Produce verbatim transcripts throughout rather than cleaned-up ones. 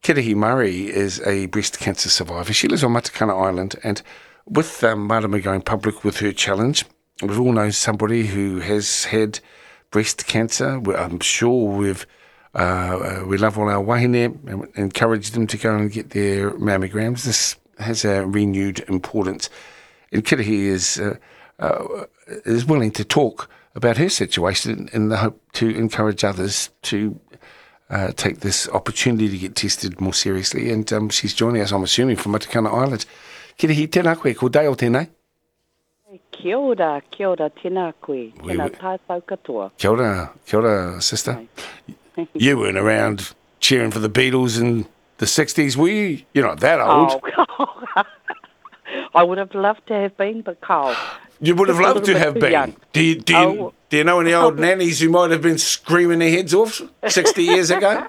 Kirihi Murray is a breast cancer survivor. She lives on Matakana Island, and with um, Marama going public with her challenge, we've all known somebody who has had breast cancer. I'm sure we've uh, we love all our wahine and encourage them to go and get their mammograms. This has a renewed importance, and Kirihi is uh, uh, is willing to talk about her situation in the hope to encourage others to Uh, take this opportunity to get tested more seriously, and um, she's joining us, I'm assuming, from Matakana Island. Kirihi, tēnā koe, ko Dale tēnei? Kia ora, kia ora, tēnā koe, tēnā tātou katoa. Kia ora, kia ora, sister. You weren't around cheering for the Beatles in the sixties, were you? You're not that old. Oh, I would have loved to have been, but Carl. You would have loved to have been. Young. Do you, do, you, Oh. do you know any old nannies who might have been screaming their heads off sixty years ago?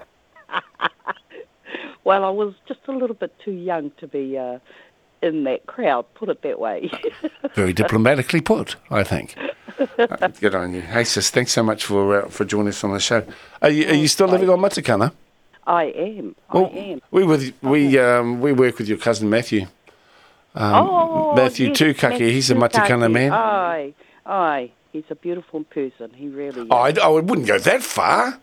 Well, I was just a little bit too young to be uh, in that crowd, put it that way. Very diplomatically put, I think. Uh, good on you. Hey, sis, thanks so much for uh, for joining us on the show. Are you, are you still living on Matakana? I am, Well, I am. We with we um, we work with your cousin Matthew. Um, oh, Matthew yes, Tukaki, Matthew he's a Matakana Tukaki. man. Aye, aye. He's a beautiful person. He really is. Oh, I, I wouldn't go that far.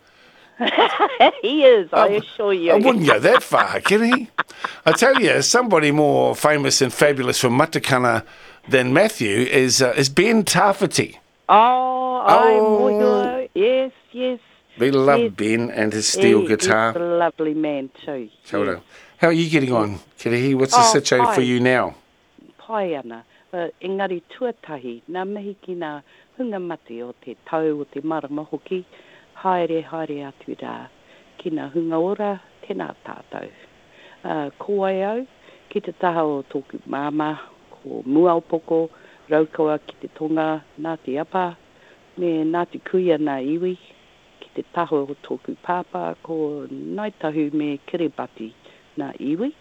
He is, I, I assure you. I wouldn't go that far, can he? I tell you, somebody more famous and fabulous from Matakana than Matthew is uh, is Ben Tawhiti. Oh, Oh. I'm yes, yes. We love Yes. Ben and his steel he, guitar. He's a lovely man too. Kia ora. Yes. How are you getting on, Kirihi? What's the Oh, situation for fine. you now? Pai ana, uh, engari tuatahi, nā mihi ki nā hunga mate o te tau o te marama hoki, haere haere atu rā, ki nā hunga ora, tēnā tātou. Uh, ko ai au, ki te taha o tōku māma, ko muaupoko, raukaua ki te tonga, nā te apa, me nā te kuia nā iwi, ki te taho o tōku pāpā, ko naitahu me Kiribati nā iwi.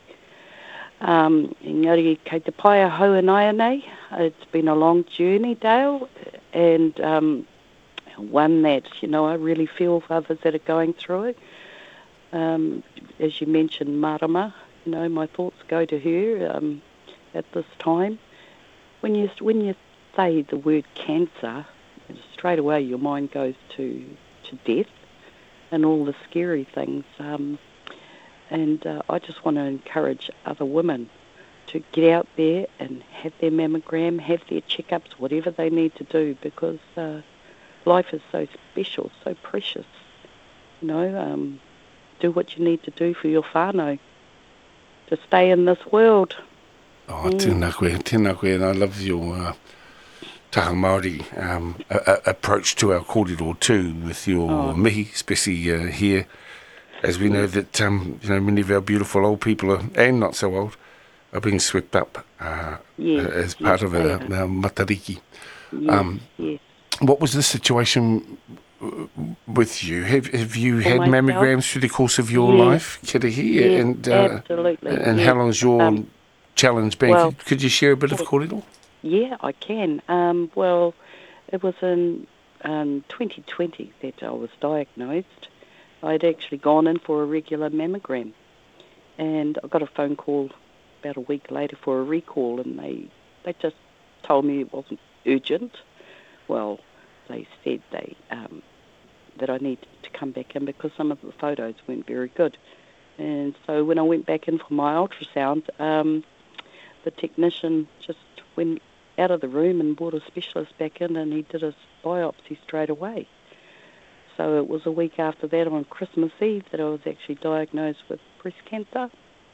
Um, engari, kei te pai a hau and ai nei, it's been a long journey, Dale, and um, one that, you know, I really feel for others that are going through it. Um, as you mentioned, Marama, you know, my thoughts go to her um, at this time. When you when you say the word cancer, straight away your mind goes to, to death and all the scary things. Um, And uh, I just want to encourage other women to get out there and have their mammogram, have their checkups, whatever they need to do, because uh, life is so special, so precious. You know, um, do what you need to do for your whānau to stay in this world. Oh, tēnā koe, tēnā koe, and I love your uh, taha Māori um, a, a, approach to our kōrero too, with your Oh. mihi, especially uh, here, as we know that um, you know many of our beautiful old people are, and not so old, are being swept up uh, Yes, as part yes, of our, they are. our matariki. Yes, Um, yes. What was the situation w- with you? Have have you For had myself? mammograms through the course of your Yes. life, Kirihi? Yes, and uh, absolutely, And yes. how long's your Um, challenge been? well- could, could you share a bit of kōrero? Yeah, I can. Um, well, it was in um, twenty twenty that I was diagnosed. I'd actually gone in for a regular mammogram, and I got a phone call about a week later for a recall, and they they just told me it wasn't urgent. Well, they said they um, that I needed to come back in because some of the photos weren't very good. And so when I went back in for my ultrasound, um, the technician just went out of the room and brought a specialist back in, and he did a biopsy straight away. So it was a week after that, on Christmas Eve, that I was actually diagnosed with breast cancer.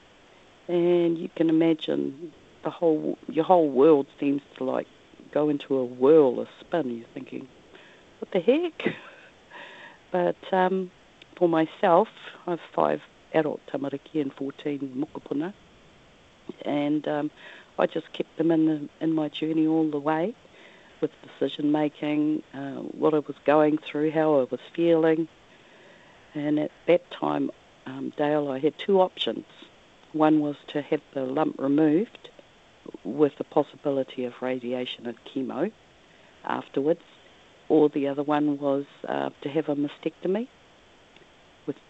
And you can imagine the whole your whole world seems to like go into a whirl, a spin. You're thinking, what the heck? But um, for myself, I have five adult tamariki and fourteen mokopuna, and um, I just kept them in the, in my journey all the way, with decision making, uh, what I was going through, how I was feeling. And at that time, um, Dale, I had two options. One was to have the lump removed with the possibility of radiation and chemo afterwards, or the other one was uh, to have a mastectomy with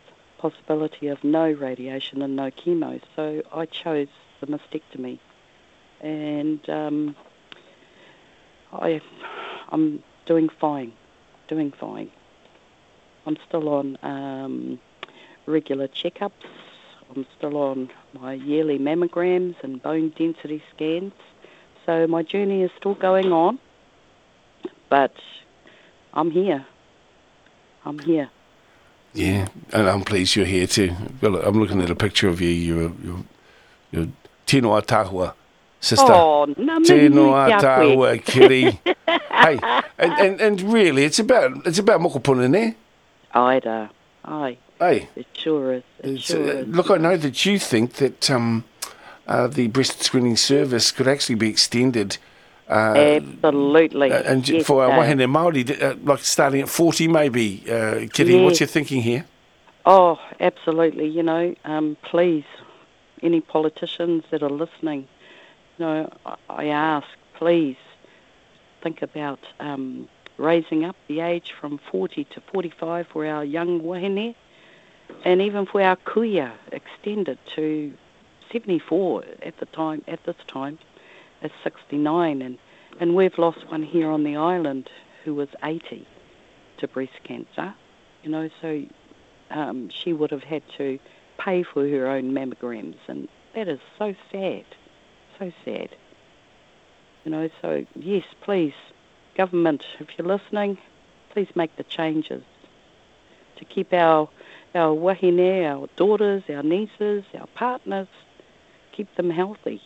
possibility of no radiation and no chemo. So I chose the mastectomy. And um, I, I'm doing fine, doing fine. I'm still on um, regular checkups. I'm still on my yearly mammograms and bone density scans. So my journey is still going on, but I'm here. I'm here. Yeah, and I'm pleased you're here too. Well, I'm looking at a picture of you. You're, you're, you're Tino Atahua, sister. Oh, na Tino mihi kia koe. Atahua, Kiri. Hey, and, and, and really, it's about it's about mokopuna, ne? Aida, aye. Hey, It sure is. It it's, sure uh, is. look, I know that you think that um, uh, the breast screening service could actually be extended. Uh, Absolutely. uh, and Yes, for our Dale. wahine Māori, uh, like starting at forty maybe. Uh, Kitty, Yes. what's your thinking here? Oh, absolutely. You know, um, please, any politicians that are listening, you know, I, I ask, please think about um, raising up the age from forty to forty-five for our young wahine, and even for our kuia, extend it to seventy-four at the time. At this time, at sixty-nine, and and we've lost one here on the island who was eighty to breast cancer. You know, so. Um, she would have had to pay for her own mammograms, and that is so sad, so sad. You know, so yes, please, government, if you're listening, please make the changes to keep our our wahine, our daughters, our nieces, our partners, keep them healthy.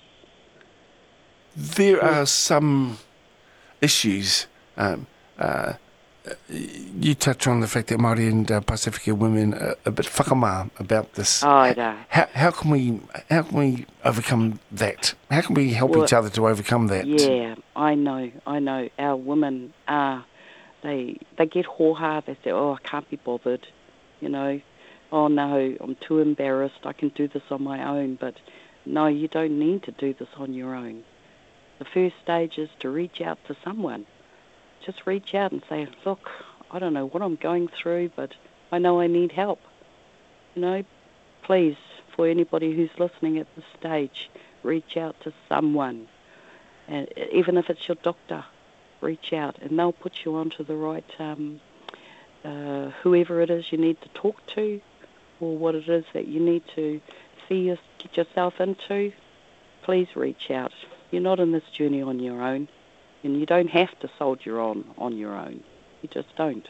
There are some issues. Um, uh, you touch on the fact that Māori and uh, Pasifika women are a bit whakamā about this. Aida. How, how can we how can we overcome that? How can we help Well, each other to overcome that? Yeah, I know, I know. Our women are, they they get hoha, they say, oh, I can't be bothered, you know. Oh, no, I'm too embarrassed, I can do this on my own. But no, you don't need to do this on your own. The first stage is to reach out to someone. Just reach out and say, look, I don't know what I'm going through, but I know I need help. You know, please, for anybody who's listening at this stage, reach out to someone. And even if it's your doctor, reach out, and they'll put you onto the right, um, uh, whoever it is you need to talk to, or what it is that you need to see your, get yourself into. Please reach out. You're not in this journey on your own. And you don't have to soldier on on your own. You just don't.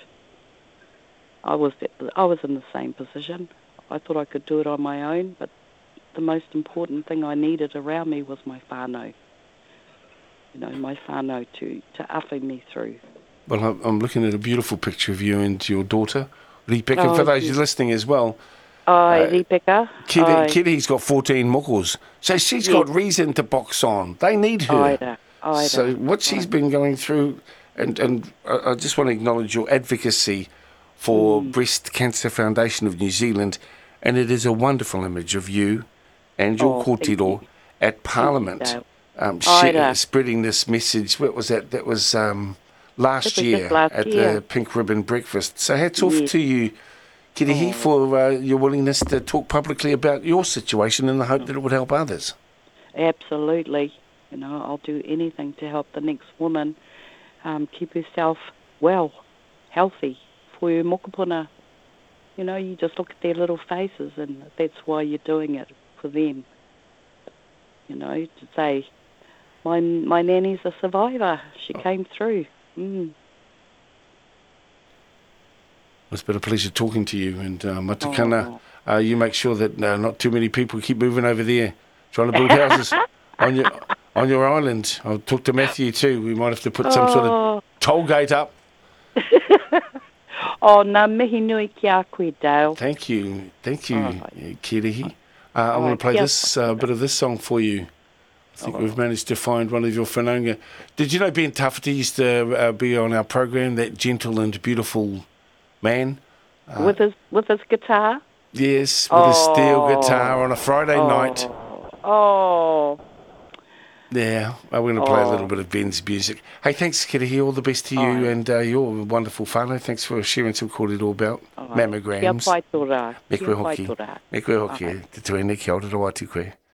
I was I was in the same position. I thought I could do it on my own, but the most important thing I needed around me was my whānau. You know, my whānau to, to awhi me through. Well, I'm- I'm looking at a beautiful picture of you and your daughter, Ripeka. Oh, For those yes. listening as well, Ai, Uh, Ripeka. Kitty, Ai, Kitty's got fourteen mokos, so she's Yes. got reason to box on. They need her. Aida, Aida. So what she's Aida. been going through, and, and I I just want to acknowledge your advocacy for Mm. Breast Cancer Foundation of New Zealand, and it is a wonderful image of you and your Oh, thank kōtiro you. at Parliament, Dale. um, Aida. share, spreading this message. What was that? That was um, last That was year just last at year. the Pink Ribbon Breakfast. So hats off Yes. to you, Kirihi, Oh. for uh, your willingness to talk publicly about your situation in the hope that it would help others. Absolutely. You know, I'll do anything to help the next woman um, keep herself well, healthy, for her mokopuna. You know, you just look at their little faces, and that's why you're doing it, for them. You know, to say, my my nanny's a survivor. She came through. Mm. It's been a pleasure talking to you, and uh, Matakana, Oh. uh, you make sure that uh, not too many people keep moving over there, trying to build houses on your on your island. I'll talk to Matthew too. We might have to put some sort of Oh, toll gate up. oh, nā mihi nui ki a koe, Dale. Thank you, thank you, Oh. uh, Kirihi. Uh, I'm Oh, going to play kia this uh, bit of this song for you. I think Oh. we've managed to find one of your whanaunga. Did you know Ben Tafiti used to uh, be on our program, that gentle and beautiful man? Uh, With his with his guitar. Yes, with a steel Oh. guitar on a Friday night. Oh, Yeah, well, we're going to play a Oh. little bit of Ben's music. Hey, thanks, Kirihi. All the best to you Aye. and uh, your wonderful whānau. Thanks for sharing some kōrero about Ai. Kia mammograms. pai tō rā. Me Kia koe pai hoki. tō rā. Me koe hoki. Ai. Te tuene, kia ora rawatu koe.